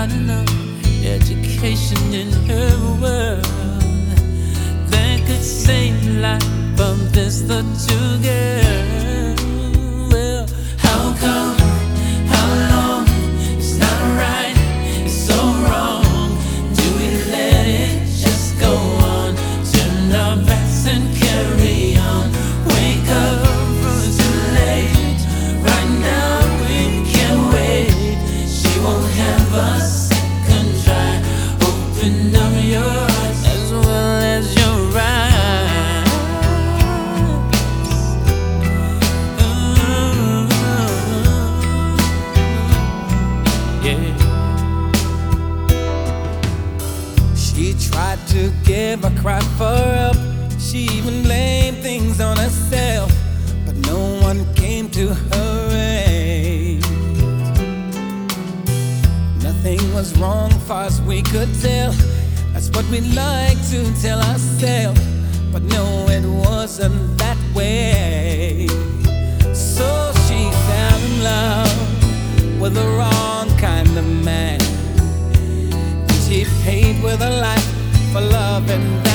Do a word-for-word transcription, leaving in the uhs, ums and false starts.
not enough education in her world that could save life from this little girl. Well, how come, how long, it's not right, it's so wrong. Do we let it just go on? Turn our backs and carry on. Wake up, it's too late. Right now we can't wait. She won't have a second try. Open up your eyes as well as your eyes. Ooh, yeah. She tried to give a cry for help. She even blamed things on herself, but no one came to her aid. Nothing was wrong far as we could tell. That's what we like to tell ourselves, but no, it wasn't that way. So she fell in love with the wrong kind of man. She paid with her life for love, and that